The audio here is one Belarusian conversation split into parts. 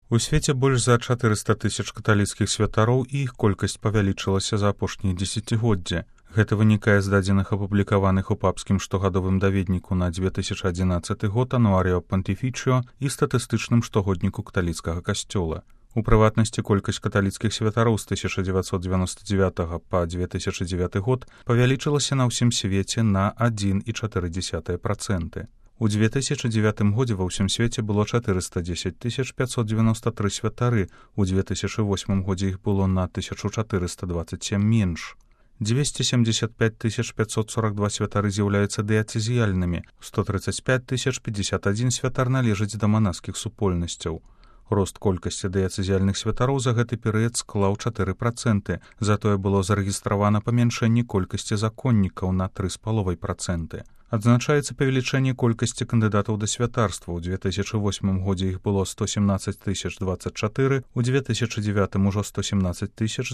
У свеце больш за 400 тысяч каталіцкіх святароў і іх колькасць павялічылася за апошнія дзесяцігоддзі. Гэта вынікае з дадзеных апублікаваных у папскім штогадовым даведніку на 2011 год Ануарио Понтифічіо і статыстычным штогодніку каталіцкага касцёла. У прыватнасці колькасць каталіцкіх святароў з 1999 па 2009 год павялічылася на ўсім свеце на 1,4%. У 2009 годзе ва ўсім свеце было 410 593 святары, у 2008 годзе іх было на 1427 менш. 275 542 святары з'яўляюцца дыяцэзіяльнымі, 135 051 святар належаць да манаскіх супольнасцяў. Рост колькасці дыяцэзіяльных святароў за гэты перыяд склаў 4%, затое было зарэгістравана памяншэнне колькасці законнікаў на 3,5%. Адзначаецца павелічэнне колькасці кандыдатаў да святарства. У 2008 годзе іх было 117 024, у 2009 ужо 117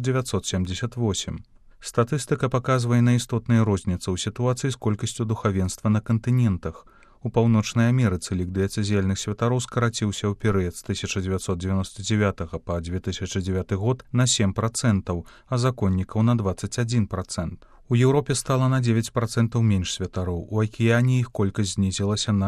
978. Статыстыка паказвае на істотныя розніцы ў сітуацыі з колькасцю духавенства на кантынентах. У Паўночнай Амерыцы лік дыяцэзіяльных святароў скараціўся ў перыяд з 1999 па 2009 год на 7%, а законнікаў на 21%. У Еўропе стала на 9% менш святароў, у Акіяне іх колькасць знізілася на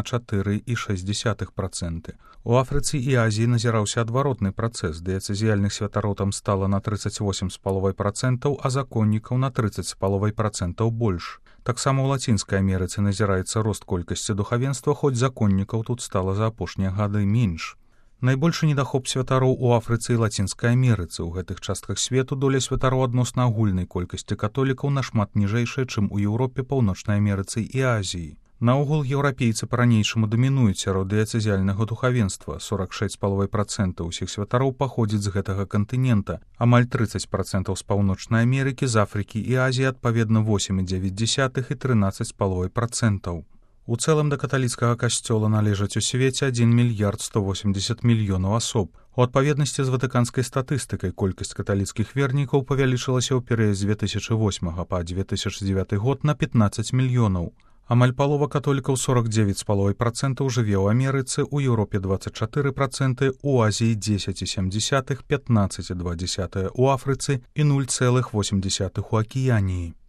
4,6%. У Афрыцы і Азіі назіраўся адваротны працэс, дыяцэзіяльных святароў там стала на 38,5%, а законнікаў на 30,5% больш. Таксама ў Лацінскай Амерыцы назіраецца рост колькасці духавенства, хоць законнікаў тут стала за апошнія гады менш. Найбольшы недахоп святароў у Афрыцы і Лацінскай Амерыцы. У гэтых частках свету доля святароў адносна агульнай колькасці католікаў нашмат ніжэйшая, чым у Еўропе, Паўночнай Амерыцы і Азіі. Наогул еўрапейцы па-ранейшаму дамінуюць сярод дыяцэзіяльнага духавенства. 46,5% усіх святароў паходзіць з гэтага кантынента, амаль 30% з Паўночнай Амерыкі, з Афрыкі і Азіі, адпаведна 8,9 і 13,5%. У цэлым да каталіцкага касцёла належаць у свеце 1 мільярд 180 мільёнаў асоб. У адпаведнасці з ватыканскай статыстыкай колькасць каталіцкіх вернікаў павялічылася ў перыяд з 2008 па 2009 год на 15 мільёнаў. Амаль палова католікаў 49,5% жыве ў Амерыцы, у Еўропе 24%, у Азіі 10,7, 15,2 у Афрыцы і 0,8 у Акіяніі.